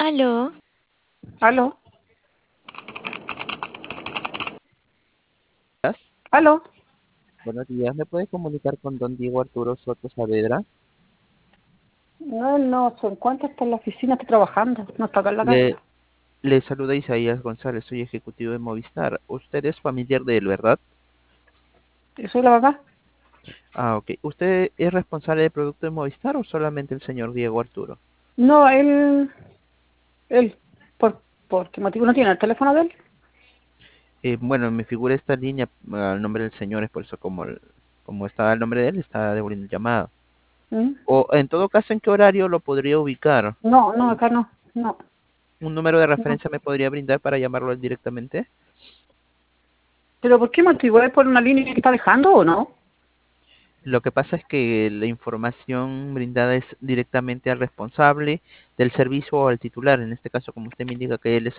Aló, Aló, días. aló. Buenos días, ¿me puede comunicar con don Diego Arturo Soto Saavedra? No, él no se encuentra, está en la oficina, está trabajando, no está acá en la Le, casa. le saluda Isaías González, soy ejecutivo de Movistar. Usted es familiar de él, ¿verdad? Yo soy la mamá. Ah, ok. ¿Usted es responsable del producto de Movistar o solamente el señor Diego Arturo? No, él, ¿por qué motivo no tiene el teléfono de él? Bueno, me figura esta línea al nombre del señor, es por eso como está el nombre de él, está devolviendo llamada. ¿Mm? O en todo caso, ¿en qué horario lo podría ubicar? No, no, acá no, no, ¿Un número de no. referencia me podría brindar para llamarlo a él directamente? ¿Pero por qué motivo? ¿Es por una línea que está dejando o no? Lo que pasa es que la información brindada es directamente al responsable del servicio o al titular. En este caso, como usted me indica que él es